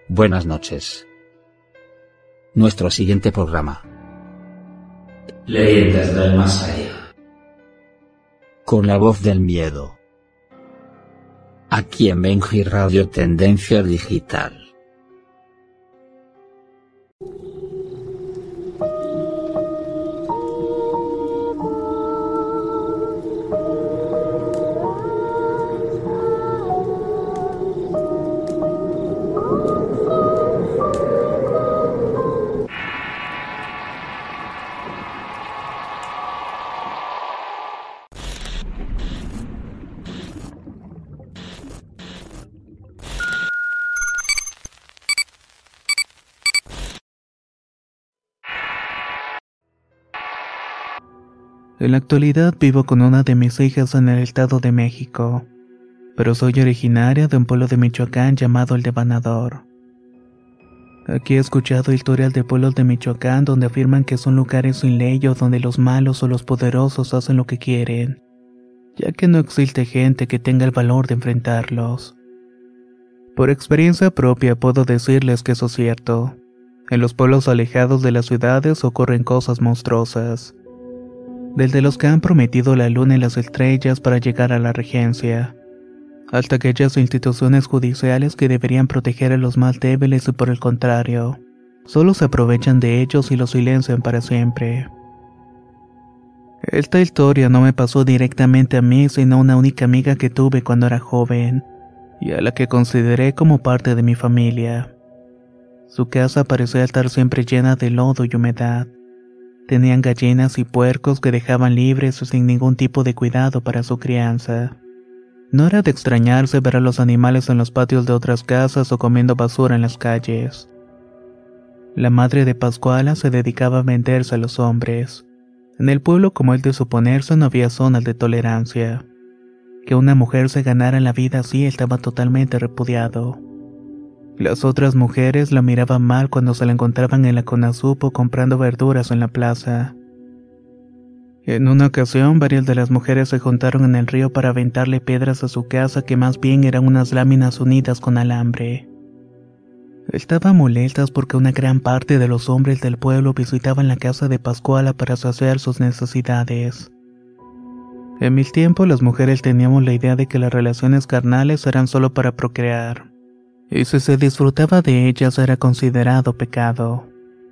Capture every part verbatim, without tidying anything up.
Buenas noches. Nuestro siguiente programa. Leyendas del más allá. Con la voz del miedo. Aquí en Benji Radio Tendencia Digital. En la actualidad vivo con una de mis hijas en el estado de México, pero soy originaria de un pueblo de Michoacán llamado El Devanador. Aquí he escuchado historias de pueblos de Michoacán donde afirman que son lugares sin ley o donde los malos o los poderosos hacen lo que quieren, ya que no existe gente que tenga el valor de enfrentarlos. Por experiencia propia puedo decirles que eso es cierto. En los pueblos alejados de las ciudades ocurren cosas monstruosas. Desde los que han prometido la luna y las estrellas para llegar a la regencia, hasta aquellas instituciones judiciales que deberían proteger a los más débiles y por el contrario, solo se aprovechan de ellos y los silencian para siempre. Esta historia no me pasó directamente a mí, sino a una única amiga que tuve cuando era joven, y a la que consideré como parte de mi familia. Su casa parecía estar siempre llena de lodo y humedad. Tenían gallinas y puercos que dejaban libres o sin ningún tipo de cuidado para su crianza. No era de extrañarse ver a los animales en los patios de otras casas o comiendo basura en las calles. La madre de Pascuala se dedicaba a venderse a los hombres. En el pueblo, como es de suponerse, no había zonas de tolerancia. Que una mujer se ganara la vida así estaba totalmente repudiado. Las otras mujeres la miraban mal cuando se la encontraban en la Conasupo comprando verduras en la plaza. En una ocasión, varias de las mujeres se juntaron en el río para aventarle piedras a su casa que más bien eran unas láminas unidas con alambre. Estaban molestas porque una gran parte de los hombres del pueblo visitaban la casa de Pascuala para saciar sus necesidades. En mis tiempos las mujeres teníamos la idea de que las relaciones carnales eran solo para procrear. Y si se disfrutaba de ellas era considerado pecado.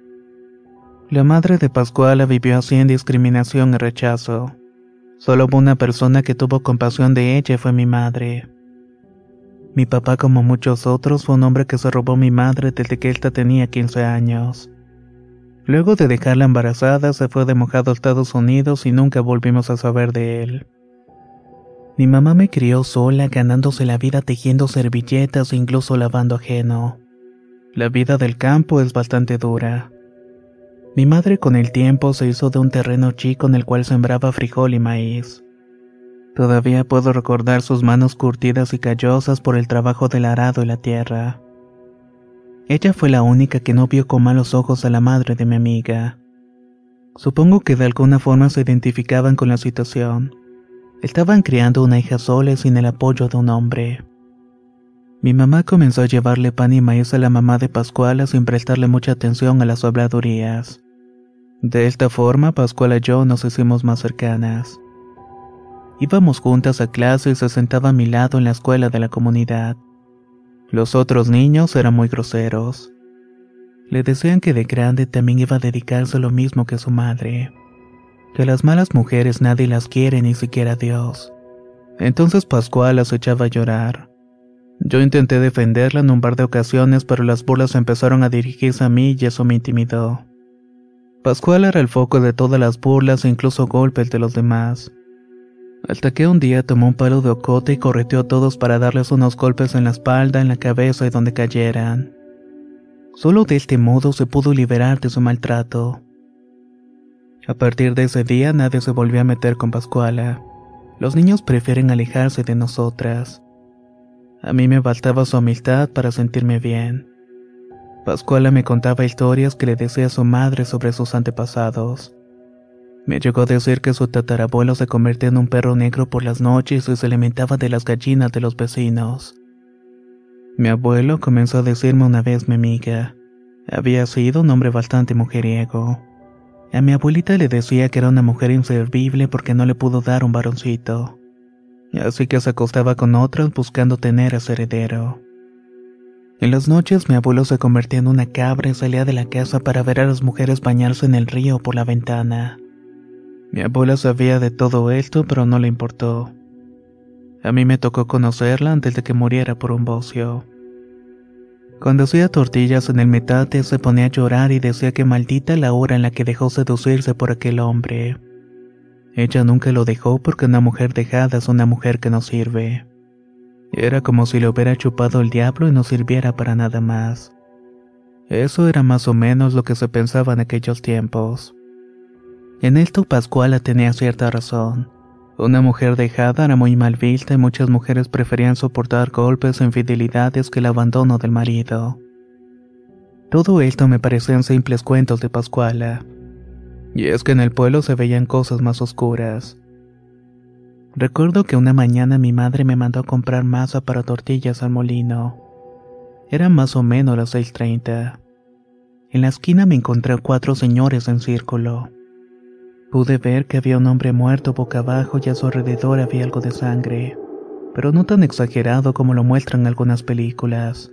La madre de Pascuala vivió así en discriminación y rechazo. Solo hubo una persona que tuvo compasión de ella y fue mi madre. Mi papá, como muchos otros, fue un hombre que se robó a mi madre desde que ésta tenía quince años. Luego de dejarla embarazada, se fue de mojado a Estados Unidos y nunca volvimos a saber de él. Mi mamá me crió sola, ganándose la vida tejiendo servilletas e incluso lavando ajeno. La vida del campo es bastante dura. Mi madre con el tiempo se hizo de un terreno chico en el cual sembraba frijol y maíz. Todavía puedo recordar sus manos curtidas y callosas por el trabajo del arado y la tierra. Ella fue la única que no vio con malos ojos a la madre de mi amiga. Supongo que de alguna forma se identificaban con la situación. Estaban criando una hija sola y sin el apoyo de un hombre. Mi mamá comenzó a llevarle pan y maíz a la mamá de Pascuala sin prestarle mucha atención a las habladurías. De esta forma, Pascuala y yo nos hicimos más cercanas. Íbamos juntas a clase y se sentaba a mi lado en la escuela de la comunidad. Los otros niños eran muy groseros. Le decían que de grande también iba a dedicarse a lo mismo que su madre. Que las malas mujeres nadie las quiere, ni siquiera Dios. Entonces Pascuala se echaba a llorar. Yo intenté defenderla en un par de ocasiones, pero las burlas empezaron a dirigirse a mí y eso me intimidó. Pascuala era el foco de todas las burlas e incluso golpes de los demás. Hasta que un día tomó un palo de ocote y correteó a todos para darles unos golpes en la espalda, en la cabeza y donde cayeran. Solo de este modo se pudo liberar de su maltrato. A partir de ese día nadie se volvió a meter con Pascuala. Los niños prefieren alejarse de nosotras. A mí me bastaba su amistad para sentirme bien. Pascuala me contaba historias que le decía a su madre sobre sus antepasados. Me llegó a decir que su tatarabuelo se convertía en un perro negro por las noches y se alimentaba de las gallinas de los vecinos. Mi abuelo comenzó a decirme una vez mi amiga. Había sido un hombre bastante mujeriego. A mi abuelita le decía que era una mujer inservible porque no le pudo dar un varoncito. Así que se acostaba con otras buscando tener a su heredero. En las noches mi abuelo se convertía en una cabra y salía de la casa para ver a las mujeres bañarse en el río por la ventana. Mi abuela sabía de todo esto, pero no le importó. A mí me tocó conocerla antes de que muriera por un bocio. Cuando hacía tortillas en el metate se ponía a llorar y decía que maldita la hora en la que dejó seducirse por aquel hombre. Ella nunca lo dejó porque una mujer dejada es una mujer que no sirve. Era como si le hubiera chupado el diablo y no sirviera para nada más. Eso era más o menos lo que se pensaba en aquellos tiempos. En esto Pascuala tenía cierta razón. Una mujer dejada era muy mal vista y muchas mujeres preferían soportar golpes o infidelidades que el abandono del marido. Todo esto me parecían simples cuentos de Pascuala. Y es que en el pueblo se veían cosas más oscuras. Recuerdo que una mañana mi madre me mandó a comprar masa para tortillas al molino. Eran más o menos las seis treinta. En la esquina me encontré a cuatro señores en círculo. Pude ver que había un hombre muerto boca abajo y a su alrededor había algo de sangre, pero no tan exagerado como lo muestran algunas películas.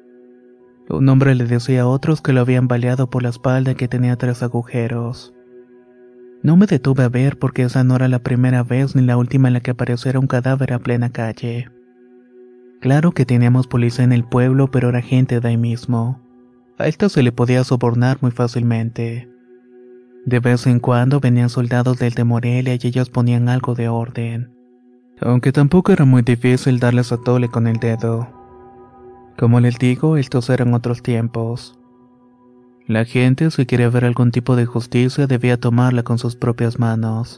Un hombre le decía a otros que lo habían baleado por la espalda y que tenía tres agujeros. No me detuve a ver porque esa no era la primera vez ni la última en la que apareciera un cadáver a plena calle. Claro que teníamos policía en el pueblo, pero era gente de ahí mismo. A esto se le podía sobornar muy fácilmente. De vez en cuando venían soldados del de Morelia y ellos ponían algo de orden. Aunque tampoco era muy difícil darles a tole con el dedo. Como les digo, estos eran otros tiempos. La gente, si quería ver algún tipo de justicia, debía tomarla con sus propias manos.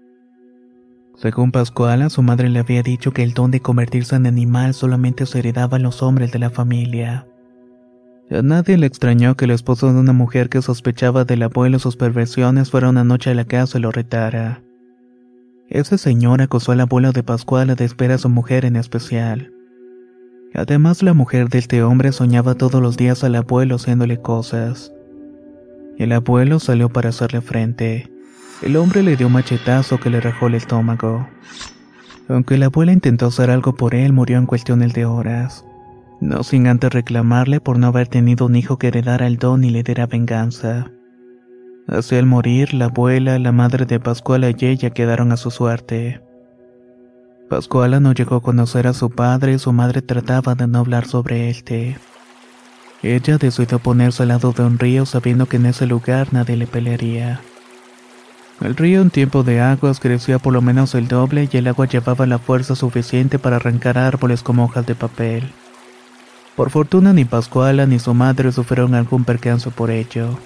Según Pascuala, su madre le había dicho que el don de convertirse en animal solamente se heredaba a los hombres de la familia. A nadie le extrañó que el esposo de una mujer que sospechaba del abuelo sus perversiones fuera una noche a la casa y lo retara. Ese señor acosó al abuelo de Pascuala de esperar a su mujer en especial. Además, la mujer de este hombre soñaba todos los días al abuelo haciéndole cosas. El abuelo salió para hacerle frente. El hombre le dio un machetazo que le rajó el estómago. Aunque la abuela intentó hacer algo por él, murió en cuestiones de horas. No sin antes reclamarle por no haber tenido un hijo que heredara el don y le diera venganza. Así al morir, la abuela, la madre de Pascuala y ella quedaron a su suerte. Pascuala no llegó a conocer a su padre y su madre trataba de no hablar sobre este. Ella decidió ponerse al lado de un río sabiendo que en ese lugar nadie le pelearía. El río en tiempo de aguas crecía por lo menos el doble y el agua llevaba la fuerza suficiente para arrancar árboles como hojas de papel. Por fortuna ni Pascuala ni su madre sufrieron algún percance por ello.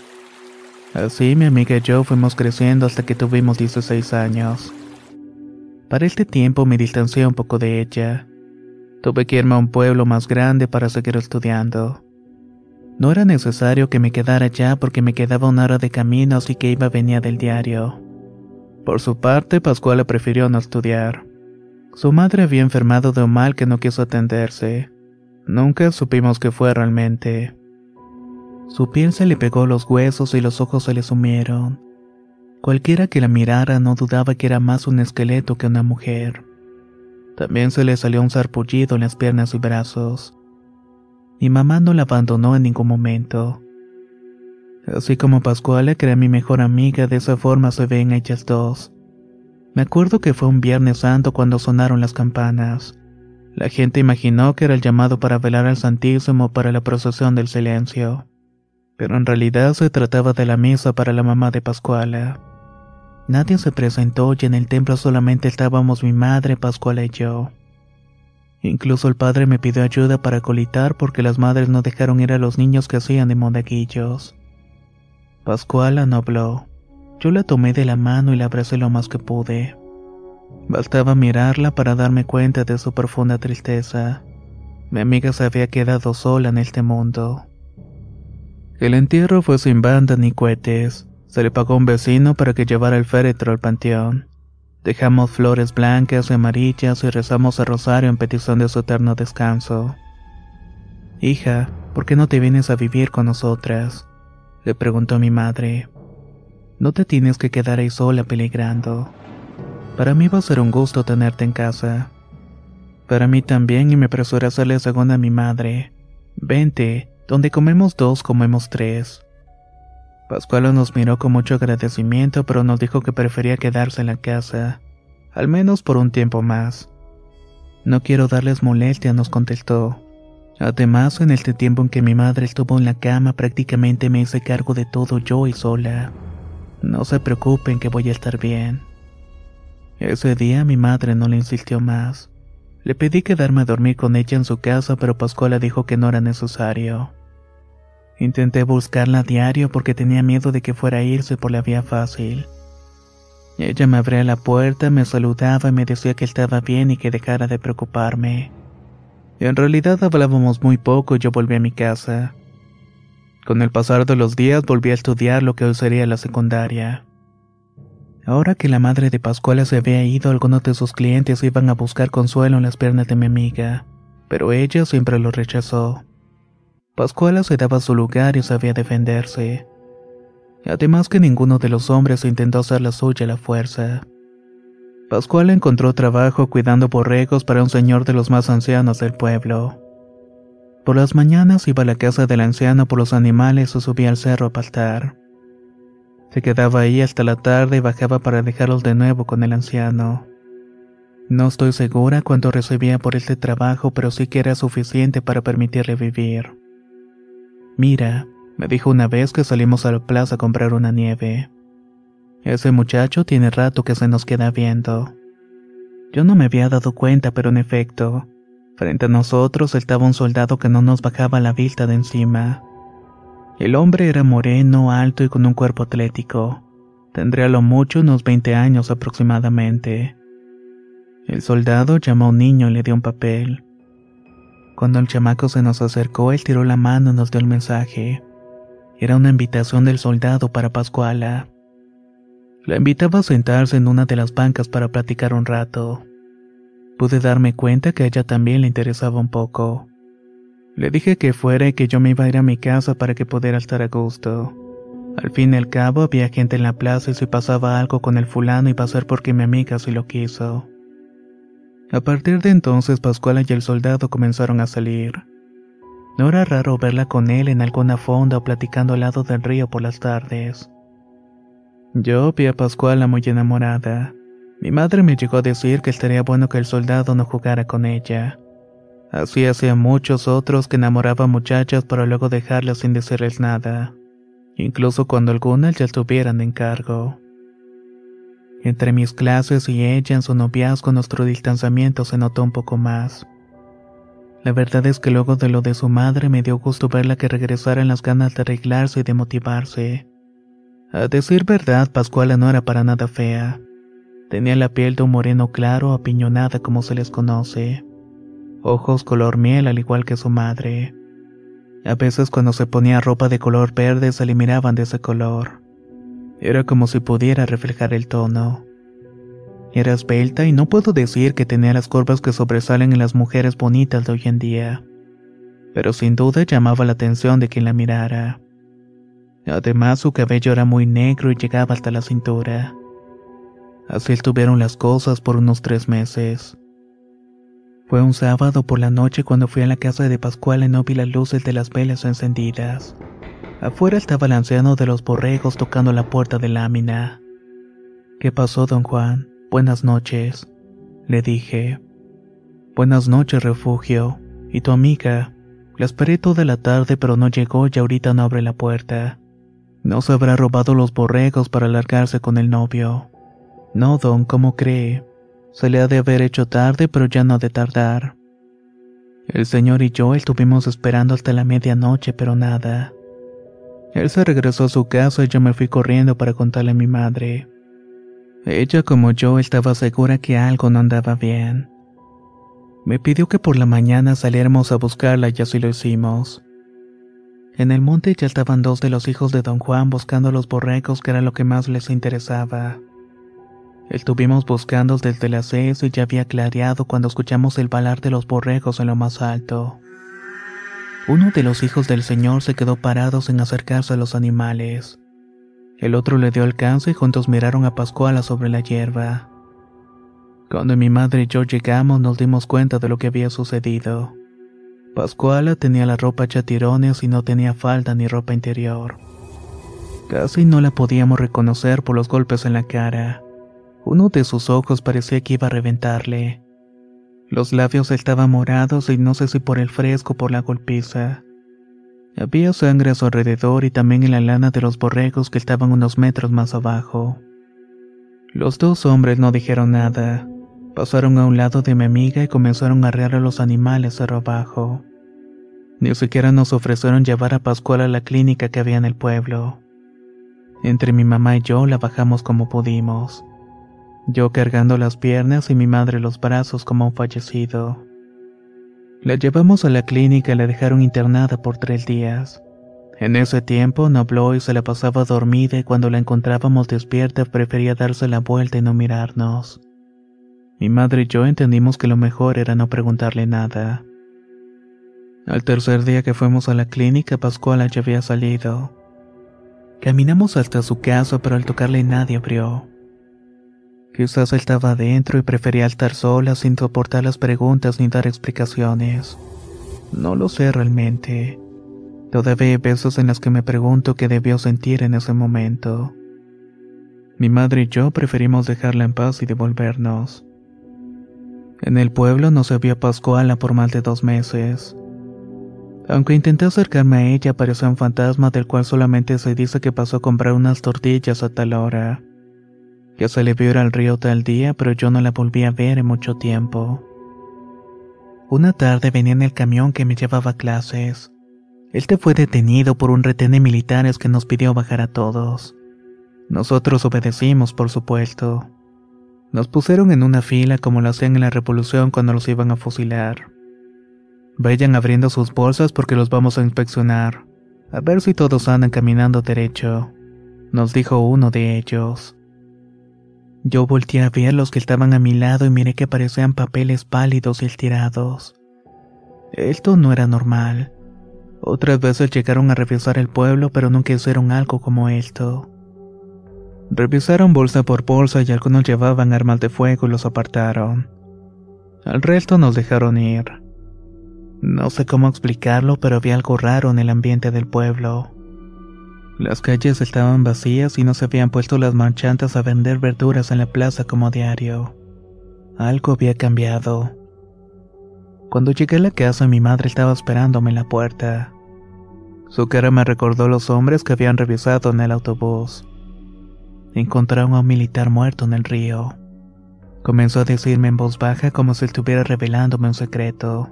Así mi amiga y yo fuimos creciendo hasta que tuvimos dieciséis años. Para este tiempo me distancié un poco de ella. Tuve que irme a un pueblo más grande para seguir estudiando. No era necesario que me quedara allá porque me quedaba una hora de camino, así que iba y venía del diario. Por su parte, Pascuala prefirió no estudiar. Su madre había enfermado de un mal que no quiso atenderse. Nunca supimos qué fue realmente. Su piel se le pegó a los huesos y los ojos se le sumieron. Cualquiera que la mirara no dudaba que era más un esqueleto que una mujer. También se le salió un sarpullido en las piernas y brazos. Mi mamá no la abandonó en ningún momento. Así como Pascuala, que era mi mejor amiga, de esa forma se ven ellas dos. Me acuerdo que fue un Viernes Santo cuando sonaron las campanas. La gente imaginó que era el llamado para velar al Santísimo para la procesión del silencio. Pero en realidad se trataba de la misa para la mamá de Pascuala. Nadie se presentó y en el templo solamente estábamos mi madre, Pascuala y yo. Incluso el padre me pidió ayuda para colitar porque las madres no dejaron ir a los niños que hacían de monaguillos. Pascuala no habló. Yo la tomé de la mano y la abracé lo más que pude. Bastaba mirarla para darme cuenta de su profunda tristeza. Mi amiga se había quedado sola en este mundo. El entierro fue sin banda ni cohetes. Se le pagó a un vecino para que llevara el féretro al panteón. Dejamos flores blancas y amarillas y rezamos el rosario en petición de su eterno descanso. Hija, ¿por qué no te vienes a vivir con nosotras?, le preguntó mi madre. No te tienes que quedar ahí sola peligrando. Para mí va a ser un gusto tenerte en casa. Para mí también, y me apresuré a hacerle segunda a mi madre. Vente, donde comemos dos, comemos tres. Pascuala nos miró con mucho agradecimiento, pero nos dijo que prefería quedarse en la casa, al menos por un tiempo más. No quiero darles molestia, nos contestó. Además, en este tiempo en que mi madre estuvo en la cama, prácticamente me hice cargo de todo yo y sola. No se preocupen que voy a estar bien. Ese día mi madre no le insistió más. Le pedí quedarme a dormir con ella en su casa, pero Pascuala dijo que no era necesario. Intenté buscarla a diario porque tenía miedo de que fuera a irse por la vía fácil. Ella me abría la puerta, me saludaba y me decía que estaba bien y que dejara de preocuparme. En realidad hablábamos muy poco y yo volví a mi casa. Con el pasar de los días volví a estudiar lo que hoy sería la secundaria. Ahora que la madre de Pascuala se había ido, algunos de sus clientes iban a buscar consuelo en las piernas de mi amiga, pero ella siempre lo rechazó. Pascuala se daba su lugar y sabía defenderse. Además que ninguno de los hombres intentó hacer la suya a la fuerza. Pascuala encontró trabajo cuidando borregos para un señor de los más ancianos del pueblo. Por las mañanas iba a la casa del anciano por los animales o subía al cerro a pastar. Se quedaba ahí hasta la tarde y bajaba para dejarlos de nuevo con el anciano. No estoy segura cuánto recibía por este trabajo, pero sí que era suficiente para permitirle vivir. Mira, me dijo una vez que salimos a la plaza a comprar una nieve. Ese muchacho tiene rato que se nos queda viendo. Yo no me había dado cuenta, pero en efecto, frente a nosotros estaba un soldado que no nos bajaba la vista de encima. El hombre era moreno, alto y con un cuerpo atlético. Tendría a lo mucho unos veinte años aproximadamente. El soldado llamó a un niño y le dio un papel. Cuando el chamaco se nos acercó, él tiró la mano y nos dio el mensaje. Era una invitación del soldado para Pascuala. La invitaba a sentarse en una de las bancas para platicar un rato. Pude darme cuenta que a ella también le interesaba un poco. Le dije que fuera y que yo me iba a ir a mi casa para que pudiera estar a gusto. Al fin y al cabo había gente en la plaza y si pasaba algo con el fulano iba a ser porque mi amiga sí lo quiso. A partir de entonces Pascuala y el soldado comenzaron a salir. No era raro verla con él en alguna fonda o platicando al lado del río por las tardes. Yo vi a Pascuala muy enamorada. Mi madre me llegó a decir que estaría bueno que el soldado no jugara con ella. Así hacían muchos otros que enamoraban muchachas para luego dejarlas sin decirles nada, incluso cuando algunas ya estuvieran de encargo. Entre mis clases y ella en su noviazgo nuestro distanciamiento se notó un poco más. La verdad es que luego de lo de su madre me dio gusto verla que regresara en las ganas de arreglarse y de motivarse. A decir verdad, Pascuala no era para nada fea. Tenía la piel de un moreno claro, apiñonada como se les conoce. Ojos color miel al igual que su madre. A veces cuando se ponía ropa de color verde se le miraban de ese color. Era como si pudiera reflejar el tono. Era esbelta y no puedo decir que tenía las curvas que sobresalen en las mujeres bonitas de hoy en día. Pero sin duda llamaba la atención de quien la mirara. Además su cabello era muy negro y llegaba hasta la cintura. Así estuvieron las cosas por unos tres meses. Fue un sábado por la noche cuando fui a la casa de Pascuala y no vi las luces de las velas encendidas. Afuera estaba el anciano de los borregos tocando la puerta de lámina. ¿Qué pasó, don Juan? Buenas noches, le dije. Buenas noches, Refugio. ¿Y tu amiga? La esperé toda la tarde pero no llegó y ahorita no abre la puerta. ¿No se habrá robado los borregos para largarse con el novio? No, don, ¿cómo cree? Se le ha de haber hecho tarde, pero ya no ha de tardar. El señor y yo estuvimos esperando hasta la medianoche, pero nada. Él se regresó a su casa y yo me fui corriendo para contarle a mi madre. Ella, como yo, estaba segura que algo no andaba bien. Me pidió que por la mañana saliéramos a buscarla y así lo hicimos. En el monte ya estaban dos de los hijos de don Juan buscando los borregos, que era lo que más les interesaba. Estuvimos buscando desde las seis y ya había clareado cuando escuchamos el balar de los borregos en lo más alto. Uno de los hijos del señor se quedó parado sin acercarse a los animales. El otro le dio alcance y juntos miraron a Pascuala sobre la hierba. Cuando mi madre y yo llegamos nos dimos cuenta de lo que había sucedido. Pascuala tenía la ropa hecha tirones y no tenía falda ni ropa interior. Casi no la podíamos reconocer por los golpes en la cara. Uno de sus ojos parecía que iba a reventarle. Los labios estaban morados y no sé si por el fresco o por la golpiza. Había sangre a su alrededor y también en la lana de los borregos que estaban unos metros más abajo. Los dos hombres no dijeron nada. Pasaron a un lado de mi amiga y comenzaron a arrear a los animales cerro abajo. Ni siquiera nos ofrecieron llevar a Pascuala a la clínica que había en el pueblo. Entre mi mamá y yo la bajamos como pudimos. Yo cargando las piernas y mi madre los brazos como un fallecido. La llevamos a la clínica y la dejaron internada por tres días. En ese tiempo no habló y se la pasaba dormida y cuando la encontrábamos despierta prefería darse la vuelta y no mirarnos. Mi madre y yo entendimos que lo mejor era no preguntarle nada. Al tercer día que fuimos a la clínica, Pascuala ya había salido. Caminamos hasta su casa, pero al tocarle nadie abrió. Quizás estaba adentro y prefería estar sola sin soportar las preguntas ni dar explicaciones. No lo sé realmente. Todavía hay veces en las que me pregunto qué debió sentir en ese momento. Mi madre y yo preferimos dejarla en paz y devolvernos. En el pueblo no se vio a Pascuala por más de dos meses. Aunque intenté acercarme a ella, apareció un fantasma del cual solamente se dice que pasó a comprar unas tortillas a tal hora. Que se le vio ir al río tal día, pero yo no la volví a ver en mucho tiempo. Una tarde venía en el camión que me llevaba a clases. Este fue detenido por un retén de militares que nos pidió bajar a todos. Nosotros obedecimos, por supuesto. Nos pusieron en una fila como lo hacían en la revolución cuando los iban a fusilar. Vayan abriendo sus bolsas porque los vamos a inspeccionar. A ver si todos andan caminando derecho, nos dijo uno de ellos. Yo volteé a ver los que estaban a mi lado y miré que parecían papeles pálidos y estirados. Esto no era normal. Otras veces llegaron a revisar el pueblo, pero nunca hicieron algo como esto. Revisaron bolsa por bolsa y algunos llevaban armas de fuego y los apartaron. Al resto nos dejaron ir. No sé cómo explicarlo, pero había algo raro en el ambiente del pueblo. Las calles estaban vacías y no se habían puesto las marchantes a vender verduras en la plaza como diario. Algo había cambiado. Cuando llegué a la casa, mi madre estaba esperándome en la puerta. Su cara me recordó a los hombres que habían revisado en el autobús. Encontraron a un militar muerto en el río. Comenzó a decirme en voz baja como si estuviera revelándome un secreto.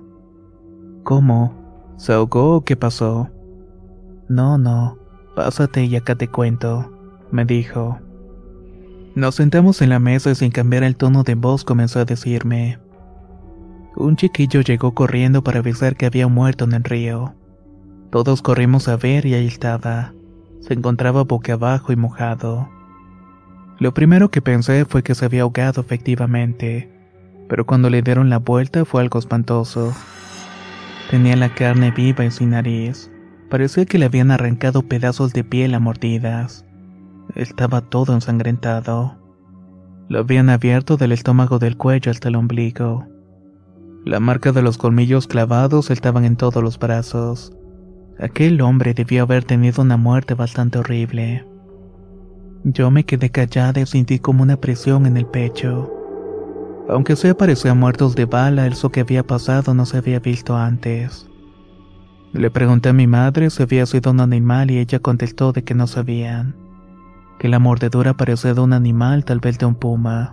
¿Cómo? ¿Se ahogó o qué pasó? No, no, pásate y acá te cuento, me dijo. Nos sentamos en la mesa y sin cambiar el tono de voz comenzó a decirme. Un chiquillo llegó corriendo para avisar que había muerto en el río. Todos corrimos a ver y ahí estaba. Se encontraba boca abajo y mojado. Lo primero que pensé fue que se había ahogado efectivamente, pero cuando le dieron la vuelta fue algo espantoso. Tenía la carne viva y sin nariz. Parecía que le habían arrancado pedazos de piel a mordidas. Estaba todo ensangrentado. Lo habían abierto del estómago del cuello hasta el ombligo. La marca de los colmillos clavados estaban en todos los brazos. Aquel hombre debió haber tenido una muerte bastante horrible. Yo me quedé callada y sentí como una presión en el pecho. Aunque se parecían muertos de bala, eso que había pasado no se había visto antes. Le pregunté a mi madre si había sido un animal y ella contestó de que no sabían. Que la mordedura parecía de un animal, tal vez de un puma.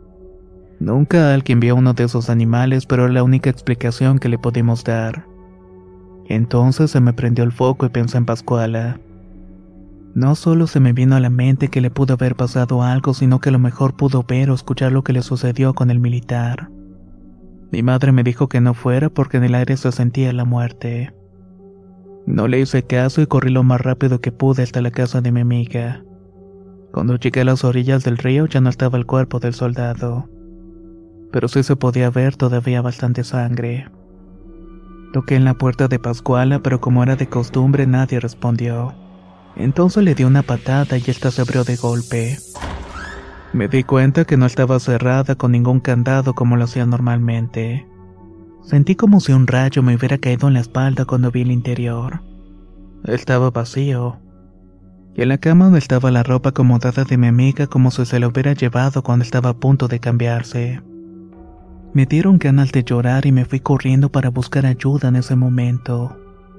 Nunca alguien vio uno de esos animales, pero era la única explicación que le pudimos dar. Entonces se me prendió el foco y pensé en Pascuala. No solo se me vino a la mente que le pudo haber pasado algo, sino que a lo mejor pudo ver o escuchar lo que le sucedió con el militar. Mi madre me dijo que no fuera porque en el aire se sentía la muerte. No le hice caso y corrí lo más rápido que pude hasta la casa de mi amiga. Cuando llegué a las orillas del río ya no estaba el cuerpo del soldado, pero sí se podía ver todavía bastante sangre. Toqué en la puerta de Pascuala, pero como era de costumbre nadie respondió. Entonces le di una patada y esta se abrió de golpe. Me di cuenta que no estaba cerrada con ningún candado como lo hacía normalmente. Sentí como si un rayo me hubiera caído en la espalda cuando vi el interior. Estaba vacío. Y en la cama donde estaba la ropa acomodada de mi amiga como si se la hubiera llevado cuando estaba a punto de cambiarse. Me dieron ganas de llorar y me fui corriendo para buscar ayuda en ese momento.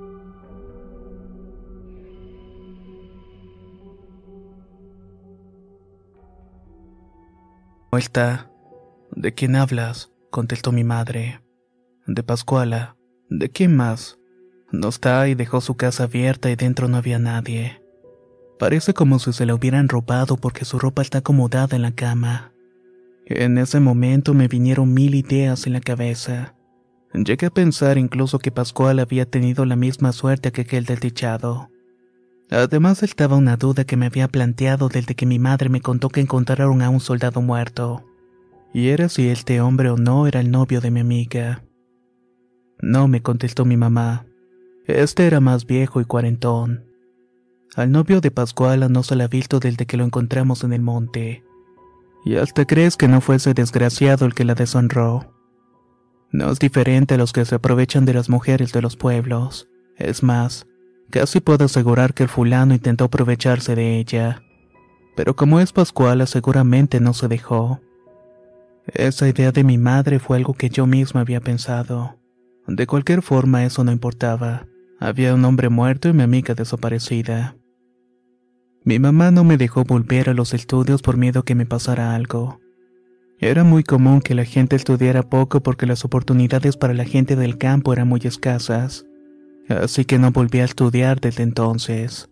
¿Cómo está? ¿De quién hablas?, contestó mi madre. De Pascuala. ¿De quién más? No está y dejó su casa abierta y dentro no había nadie. Parece como si se la hubieran robado porque su ropa está acomodada en la cama. En ese momento me vinieron mil ideas en la cabeza. Llegué a pensar incluso que Pascuala había tenido la misma suerte que aquel del techado. Además estaba una duda que me había planteado desde que mi madre me contó que encontraron a un soldado muerto. Y era si este hombre o no era el novio de mi amiga. No, me contestó mi mamá. Este era más viejo y cuarentón. Al novio de Pascuala no se la ha visto desde que lo encontramos en el monte. Y hasta crees que no fue ese desgraciado el que la deshonró. No es diferente a los que se aprovechan de las mujeres de los pueblos. Es más, casi puedo asegurar que el fulano intentó aprovecharse de ella. Pero como es Pascuala, seguramente no se dejó. Esa idea de mi madre fue algo que yo misma había pensado. De cualquier forma, eso no importaba. Había un hombre muerto y mi amiga desaparecida. Mi mamá no me dejó volver a los estudios por miedo que me pasara algo. Era muy común que la gente estudiara poco porque las oportunidades para la gente del campo eran muy escasas. Así que no volví a estudiar desde entonces.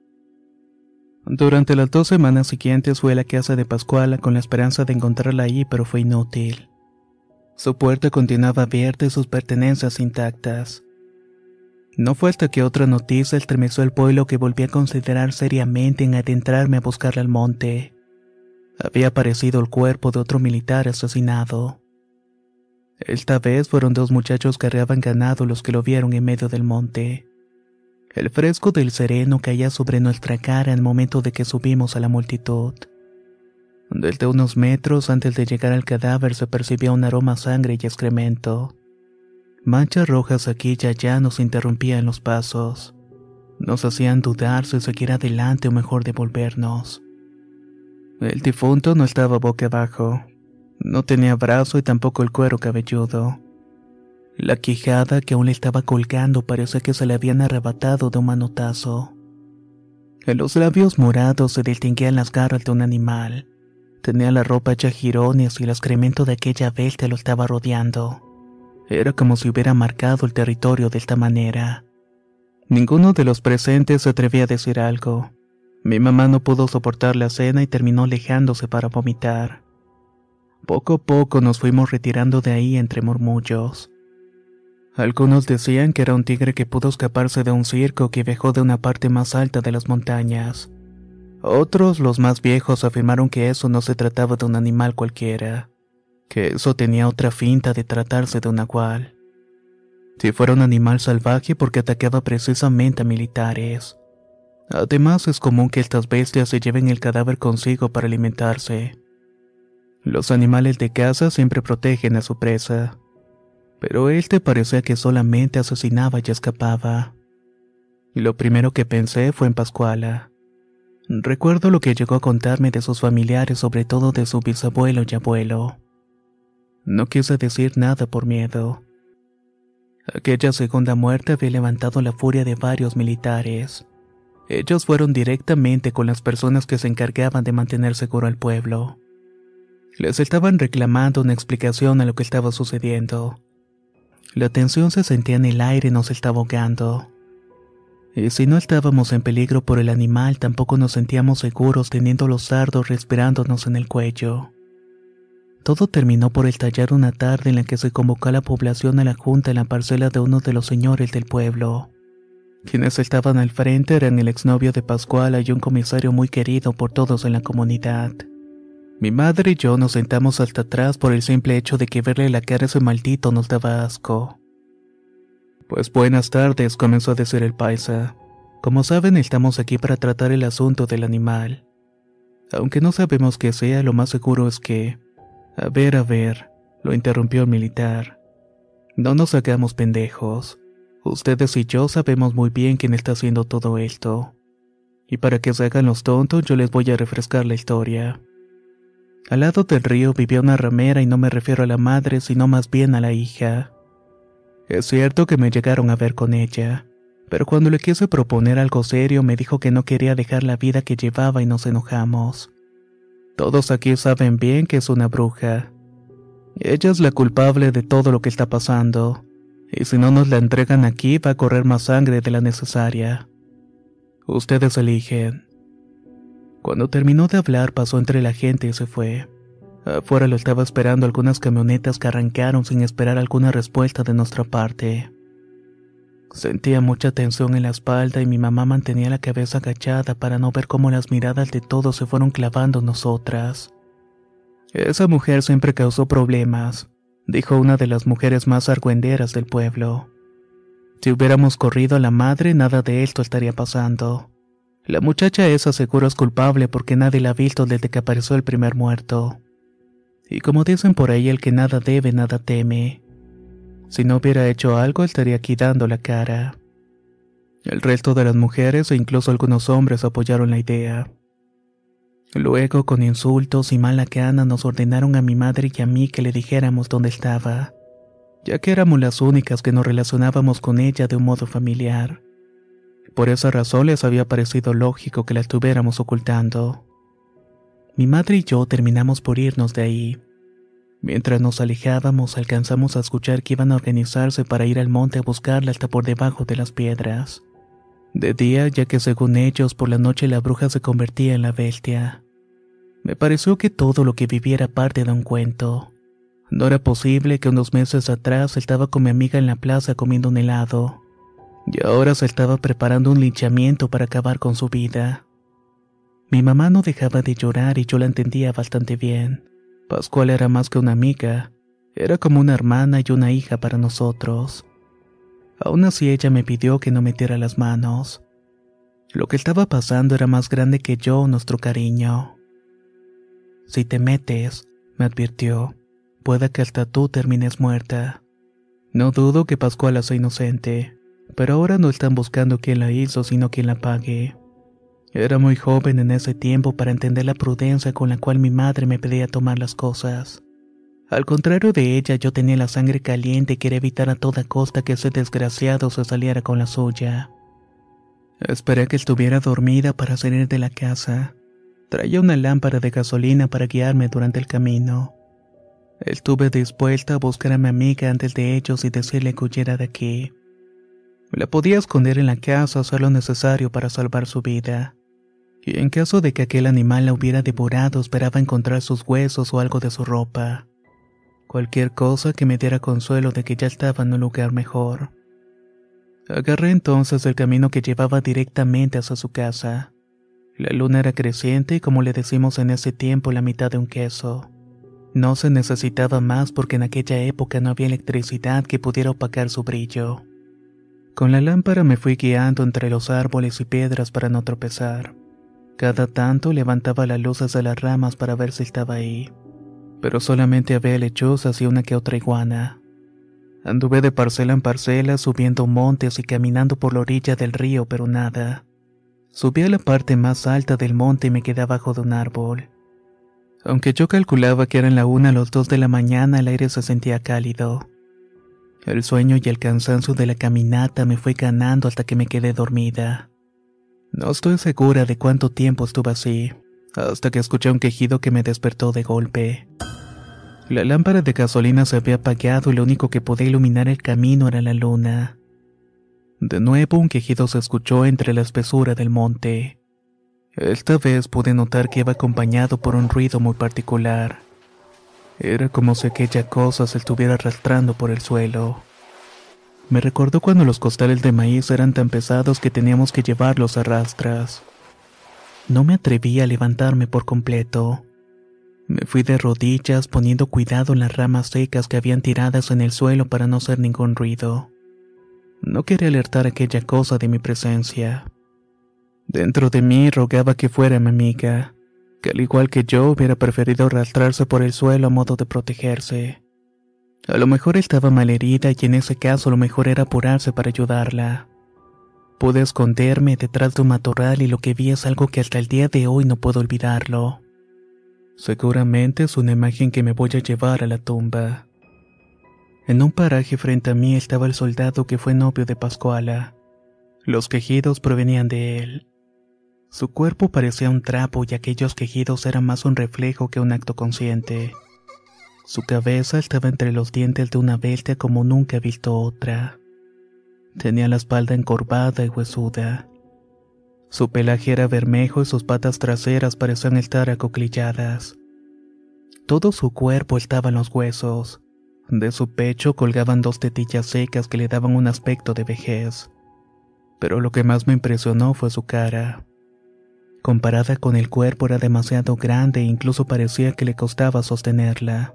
Durante las dos semanas siguientes fui a la casa de Pascuala con la esperanza de encontrarla ahí, pero fue inútil. Su puerta continuaba abierta y sus pertenencias intactas. No fue hasta que otra noticia estremeció el pueblo que volví a considerar seriamente en adentrarme a buscarla al monte. Había aparecido el cuerpo de otro militar asesinado. Esta vez fueron dos muchachos que arreaban ganado los que lo vieron en medio del monte. El fresco del sereno caía sobre nuestra cara al momento de que subimos a la multitud. Desde unos metros antes de llegar al cadáver se percibía un aroma a sangre y excremento. Manchas rojas aquí y allá nos interrumpían los pasos. Nos hacían dudar si seguir adelante o mejor devolvernos. El difunto no estaba boca abajo. No tenía brazo y tampoco el cuero cabelludo. La quijada que aún le estaba colgando parecía que se le habían arrebatado de un manotazo. En los labios morados se distinguían las garras de un animal. Tenía la ropa hecha jirones y el excremento de aquella bestia lo estaba rodeando. Era como si hubiera marcado el territorio de esta manera. Ninguno de los presentes se atrevía a decir algo. Mi mamá no pudo soportar la cena y terminó alejándose para vomitar. Poco a poco nos fuimos retirando de ahí entre murmullos. Algunos decían que era un tigre que pudo escaparse de un circo que viajó de una parte más alta de las montañas. Otros, los más viejos, afirmaron que eso no se trataba de un animal cualquiera, que eso tenía otra finta de tratarse de un nahual. Si fuera un animal salvaje porque atacaba precisamente a militares. Además, es común que estas bestias se lleven el cadáver consigo para alimentarse. Los animales de caza siempre protegen a su presa, pero este parecía que solamente asesinaba y escapaba. Y lo primero que pensé fue en Pascuala. Recuerdo lo que llegó a contarme de sus familiares, sobre todo de su bisabuelo y abuelo. No quise decir nada por miedo. Aquella segunda muerte había levantado la furia de varios militares. Ellos fueron directamente con las personas que se encargaban de mantener seguro al pueblo. Les estaban reclamando una explicación a lo que estaba sucediendo. La tensión se sentía en el aire y nos estaba ahogando. Y si no estábamos en peligro por el animal, tampoco nos sentíamos seguros teniendo los sardos respirándonos en el cuello. Todo terminó por estallar una tarde en la que se convocó a la población a la junta en la parcela de uno de los señores del pueblo. Quienes estaban al frente eran el exnovio de Pascuala y un comisario muy querido por todos en la comunidad. Mi madre y yo nos sentamos hasta atrás por el simple hecho de que verle la cara a ese maldito nos daba asco. Pues buenas tardes, comenzó a decir el paisa. Como saben, estamos aquí para tratar el asunto del animal. Aunque no sabemos qué sea, lo más seguro es que... A ver, a ver, lo interrumpió el militar. No nos hagamos pendejos. Ustedes y yo sabemos muy bien quién está haciendo todo esto. Y para que se hagan los tontos, yo les voy a refrescar la historia. Al lado del río vivía una ramera y no me refiero a la madre, sino más bien a la hija. Es cierto que me llegaron a ver con ella, pero cuando le quise proponer algo serio me dijo que no quería dejar la vida que llevaba y nos enojamos. Todos aquí saben bien que es una bruja. Ella es la culpable de todo lo que está pasando, y si no nos la entregan aquí va a correr más sangre de la necesaria. Ustedes eligen. Cuando terminó de hablar pasó entre la gente y se fue. Afuera lo estaba esperando algunas camionetas que arrancaron sin esperar alguna respuesta de nuestra parte. Sentía mucha tensión en la espalda y mi mamá mantenía la cabeza agachada para no ver cómo las miradas de todos se fueron clavando en nosotras. Esa mujer siempre causó problemas, dijo una de las mujeres más argüenderas del pueblo. Si hubiéramos corrido a la madre, nada de esto estaría pasando. La muchacha esa seguro es culpable porque nadie la ha visto desde que apareció el primer muerto. Y como dicen por ahí, el que nada debe, nada teme. Si no hubiera hecho algo, estaría aquí dando la cara. El resto de las mujeres e incluso algunos hombres apoyaron la idea. Luego, con insultos y mala gana, nos ordenaron a mi madre y a mí que le dijéramos dónde estaba, ya que éramos las únicas que nos relacionábamos con ella de un modo familiar. Por esa razón les había parecido lógico que la estuviéramos ocultando. Mi madre y yo terminamos por irnos de ahí. Mientras nos alejábamos, alcanzamos a escuchar que iban a organizarse para ir al monte a buscarla hasta por debajo de las piedras. De día, ya que según ellos, por la noche la bruja se convertía en la bestia. Me pareció que todo lo que vivía era parte de un cuento. No era posible que unos meses atrás estaba con mi amiga en la plaza comiendo un helado, y ahora se estaba preparando un linchamiento para acabar con su vida. Mi mamá no dejaba de llorar y yo la entendía bastante bien. Pascual era más que una amiga, era como una hermana y una hija para nosotros. Aún así ella me pidió que no metiera las manos. Lo que estaba pasando era más grande que yo, nuestro cariño. Si te metes, me advirtió, puede que hasta tú termines muerta. No dudo que Pascuala sea inocente, pero ahora no están buscando quién la hizo, sino quién la pague. Era muy joven en ese tiempo para entender la prudencia con la cual mi madre me pedía tomar las cosas. Al contrario de ella, yo tenía la sangre caliente y quería evitar a toda costa que ese desgraciado se saliera con la suya. Esperé que estuviera dormida para salir de la casa. Traía una lámpara de gasolina para guiarme durante el camino. Estuve dispuesta a buscar a mi amiga antes de ellos y decirle que huyera de aquí. La podía esconder en la casa o hacer lo necesario para salvar su vida. Y en caso de que aquel animal la hubiera devorado, esperaba encontrar sus huesos o algo de su ropa. Cualquier cosa que me diera consuelo de que ya estaba en un lugar mejor. Agarré entonces el camino que llevaba directamente hacia su casa. La luna era creciente y, como le decimos en ese tiempo, la mitad de un queso. No se necesitaba más porque en aquella época no había electricidad que pudiera opacar su brillo. Con la lámpara me fui guiando entre los árboles y piedras para no tropezar. Cada tanto levantaba las luces de las ramas para ver si estaba ahí, pero solamente había lechuzas y una que otra iguana. Anduve de parcela en parcela, subiendo montes y caminando por la orilla del río, pero nada. Subí a la parte más alta del monte y me quedé abajo de un árbol. Aunque yo calculaba que eran la una a las dos de la mañana, el aire se sentía cálido. El sueño y el cansancio de la caminata me fue ganando hasta que me quedé dormida. No estoy segura de cuánto tiempo estuve así, hasta que escuché un quejido que me despertó de golpe. La lámpara de gasolina se había apagado y lo único que podía iluminar el camino era la luna. De nuevo un quejido se escuchó entre la espesura del monte. Esta vez pude notar que iba acompañado por un ruido muy particular. Era como si aquella cosa se estuviera arrastrando por el suelo. Me recordó cuando los costales de maíz eran tan pesados que teníamos que llevarlos a rastras. No me atreví a levantarme por completo. Me fui de rodillas poniendo cuidado en las ramas secas que habían tiradas en el suelo para no hacer ningún ruido. No quería alertar a aquella cosa de mi presencia. Dentro de mí rogaba que fuera mi amiga, que al igual que yo hubiera preferido arrastrarse por el suelo a modo de protegerse. A lo mejor estaba malherida y en ese caso lo mejor era apurarse para ayudarla. Pude esconderme detrás de un matorral y lo que vi es algo que hasta el día de hoy no puedo olvidarlo. Seguramente es una imagen que me voy a llevar a la tumba. En un paraje frente a mí estaba el soldado que fue novio de Pascuala. Los quejidos provenían de él. Su cuerpo parecía un trapo y aquellos quejidos eran más un reflejo que un acto consciente. Su cabeza estaba entre los dientes de una bestia como nunca he visto otra. Tenía la espalda encorvada y huesuda. Su pelaje era bermejo y sus patas traseras parecían estar acoclilladas. Todo su cuerpo estaba en los huesos. De su pecho colgaban dos tetillas secas que le daban un aspecto de vejez. Pero lo que más me impresionó fue su cara. Comparada con el cuerpo era demasiado grande e incluso parecía que le costaba sostenerla.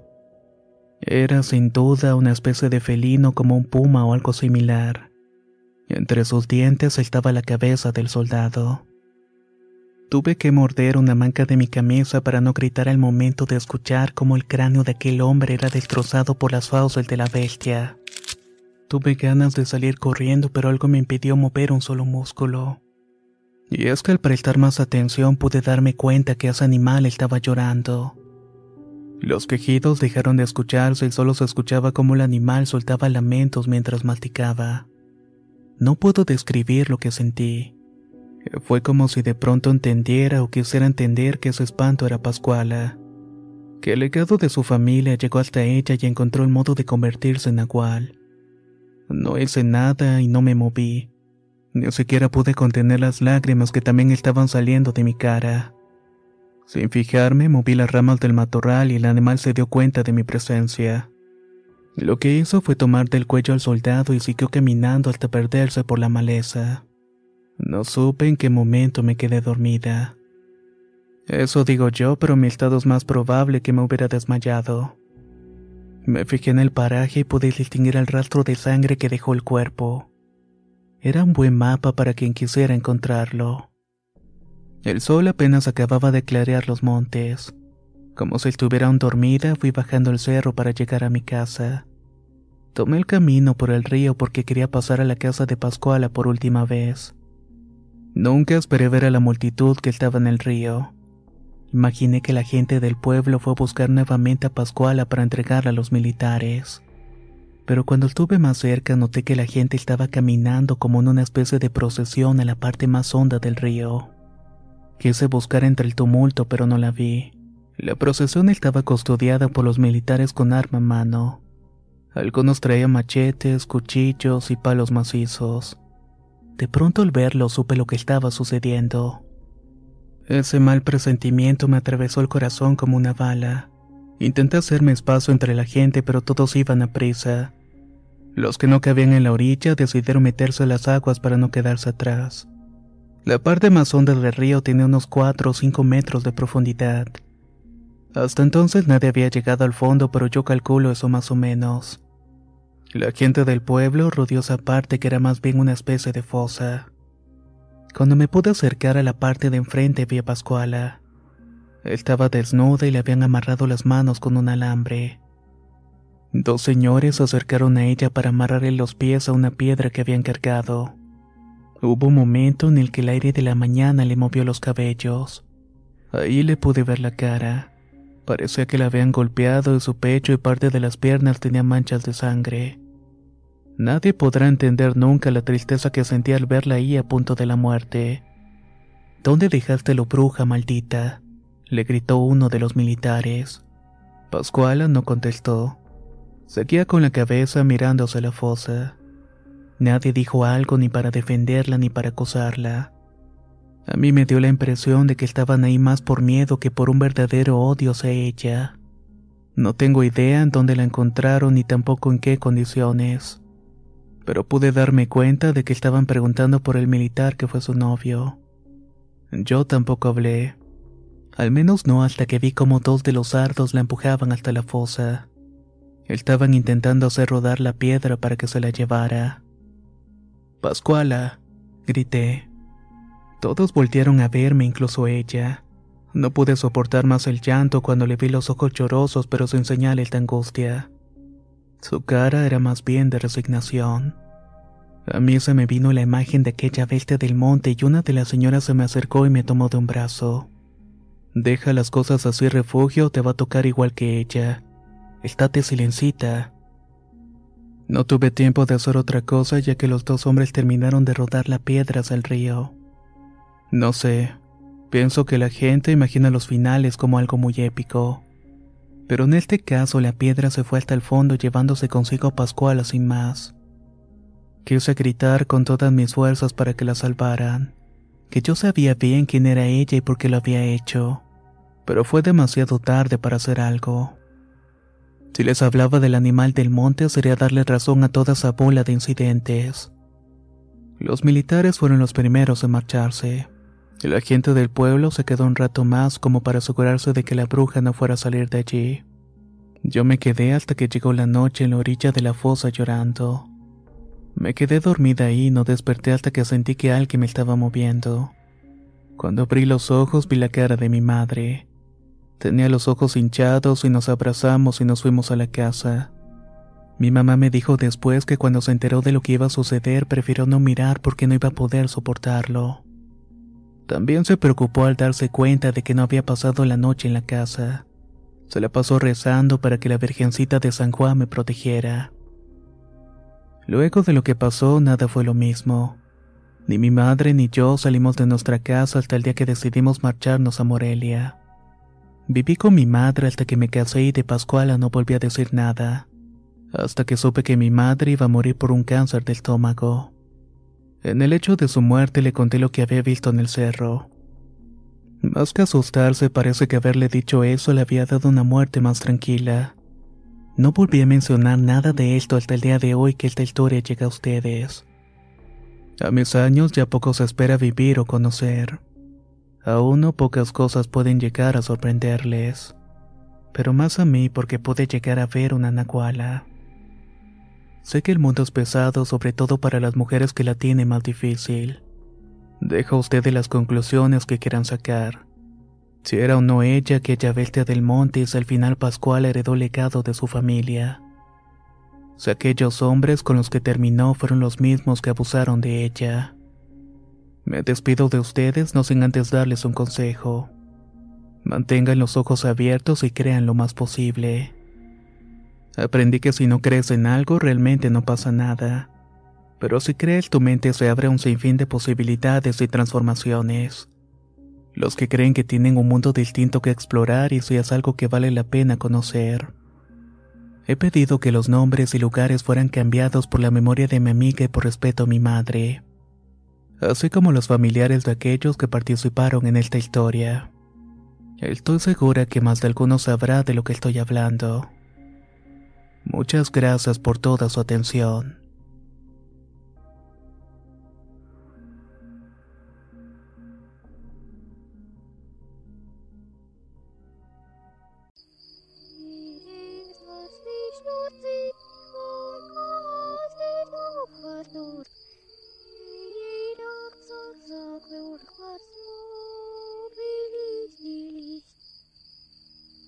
Era sin duda una especie de felino como un puma o algo similar. Entre sus dientes estaba la cabeza del soldado. Tuve que morder una manga de mi camisa para no gritar al momento de escuchar cómo el cráneo de aquel hombre era destrozado por las fauces de la bestia. Tuve ganas de salir corriendo, pero algo me impidió mover un solo músculo. Y es que al prestar más atención pude darme cuenta que ese animal estaba llorando. Los quejidos dejaron de escucharse y solo se escuchaba cómo el animal soltaba lamentos mientras masticaba. No puedo describir lo que sentí. Fue como si de pronto entendiera o quisiera entender que ese espanto era Pascuala, que el legado de su familia llegó hasta ella y encontró el modo de convertirse en nahual. No hice nada y no me moví. Ni siquiera pude contener las lágrimas que también estaban saliendo de mi cara. Sin fijarme, moví las ramas del matorral y el animal se dio cuenta de mi presencia. Lo que hizo fue tomar del cuello al soldado y siguió caminando hasta perderse por la maleza. No supe en qué momento me quedé dormida. Eso digo yo, pero mi estado es más probable que me hubiera desmayado. Me fijé en el paraje y pude distinguir el rastro de sangre que dejó el cuerpo. Era un buen mapa para quien quisiera encontrarlo. El sol apenas acababa de clarear los montes. Como si estuviera aún dormida, fui bajando el cerro para llegar a mi casa. Tomé el camino por el río porque quería pasar a la casa de Pascuala por última vez. Nunca esperé ver a la multitud que estaba en el río. Imaginé que la gente del pueblo fue a buscar nuevamente a Pascuala para entregarla a los militares. Pero cuando estuve más cerca noté que la gente estaba caminando como en una especie de procesión a la parte más honda del río. Quise buscar entre el tumulto, pero no la vi. La procesión estaba custodiada por los militares con arma en mano. Algunos traían machetes, cuchillos y palos macizos. De pronto al verlo supe lo que estaba sucediendo. Ese mal presentimiento me atravesó el corazón como una bala. Intenté hacerme espacio entre la gente, pero todos iban a prisa. Los que no cabían en la orilla decidieron meterse a las aguas para no quedarse atrás. La parte más honda del río tenía unos cuatro o cinco metros de profundidad. Hasta entonces nadie había llegado al fondo, pero yo calculo eso más o menos. La gente del pueblo rodeó esa parte que era más bien una especie de fosa. Cuando me pude acercar a la parte de enfrente vi a Pascuala. Estaba desnuda y le habían amarrado las manos con un alambre. Dos señores se acercaron a ella para amarrarle los pies a una piedra que habían cargado. Hubo un momento en el que el aire de la mañana le movió los cabellos. Ahí le pude ver la cara. Parecía que la habían golpeado y su pecho y parte de las piernas tenían manchas de sangre. Nadie podrá entender nunca la tristeza que sentí al verla ahí a punto de la muerte. ¿Dónde dejaste lo bruja, maldita?, le gritó uno de los militares. Pascuala no contestó. Seguía con la cabeza mirando hacia la fosa. Nadie dijo algo ni para defenderla ni para acusarla. A mí me dio la impresión de que estaban ahí más por miedo que por un verdadero odio hacia ella. No tengo idea en dónde la encontraron ni tampoco en qué condiciones. Pero pude darme cuenta de que estaban preguntando por el militar que fue su novio. Yo tampoco hablé. Al menos no hasta que vi cómo dos de los sardos la empujaban hasta la fosa. Estaban intentando hacer rodar la piedra para que se la llevara. «Pascuala», grité. Todos voltearon a verme, incluso ella. No pude soportar más el llanto cuando le vi los ojos llorosos pero sin señales de angustia. Su cara era más bien de resignación. A mí se me vino la imagen de aquella bestia del monte y una de las señoras se me acercó y me tomó de un brazo. «Deja las cosas así, Refugio, te va a tocar igual que ella. Estate silencita». No tuve tiempo de hacer otra cosa ya que los dos hombres terminaron de rodar la piedra hacia el río. No sé, pienso que la gente imagina los finales como algo muy épico. Pero en este caso la piedra se fue hasta el fondo llevándose consigo a Pascuala sin más. Quise gritar con todas mis fuerzas para que la salvaran, que yo sabía bien quién era ella y por qué lo había hecho, pero fue demasiado tarde para hacer algo. Si les hablaba del animal del monte sería darle razón a toda esa bola de incidentes. Los militares fueron los primeros en marcharse. Y la gente del pueblo se quedó un rato más como para asegurarse de que la bruja no fuera a salir de allí. Yo me quedé hasta que llegó la noche en la orilla de la fosa llorando. Me quedé dormida ahí y no desperté hasta que sentí que alguien me estaba moviendo. Cuando abrí los ojos vi la cara de mi madre. Tenía los ojos hinchados y nos abrazamos y nos fuimos a la casa. Mi mamá me dijo después que cuando se enteró de lo que iba a suceder prefirió no mirar porque no iba a poder soportarlo. También se preocupó al darse cuenta de que no había pasado la noche en la casa. Se la pasó rezando para que la Virgencita de San Juan me protegiera. Luego de lo que pasó, nada fue lo mismo. Ni mi madre ni yo salimos de nuestra casa hasta el día que decidimos marcharnos a Morelia. Viví con mi madre hasta que me casé y de Pascuala no volví a decir nada, hasta que supe que mi madre iba a morir por un cáncer de estómago. En el hecho de su muerte le conté lo que había visto en el cerro. Más que asustarse, parece que haberle dicho eso le había dado una muerte más tranquila. No volví a mencionar nada de esto hasta el día de hoy que esta historia llega a ustedes. A mis años ya poco se espera vivir o conocer. A uno pocas cosas pueden llegar a sorprenderles, pero más a mí porque pude llegar a ver una nahuala. Sé que el mundo es pesado, sobre todo para las mujeres que la tienen más difícil. Deja a ustedes las conclusiones que quieran sacar. Si era o no ella aquella bestia del monte y si al final Pascuala heredó el legado de su familia. Si aquellos hombres con los que terminó fueron los mismos que abusaron de ella. Me despido de ustedes no sin antes darles un consejo. Mantengan los ojos abiertos y crean lo más posible. Aprendí que si no crees en algo realmente no pasa nada. Pero si crees tu mente se abre a un sinfín de posibilidades y transformaciones. Los que creen que tienen un mundo distinto que explorar y si es algo que vale la pena conocer. He pedido que los nombres y lugares fueran cambiados por la memoria de mi amiga y por respeto a mi madre. Así como los familiares de aquellos que participaron en esta historia. Estoy segura que más de alguno sabrá de lo que estoy hablando. Muchas gracias por toda su atención.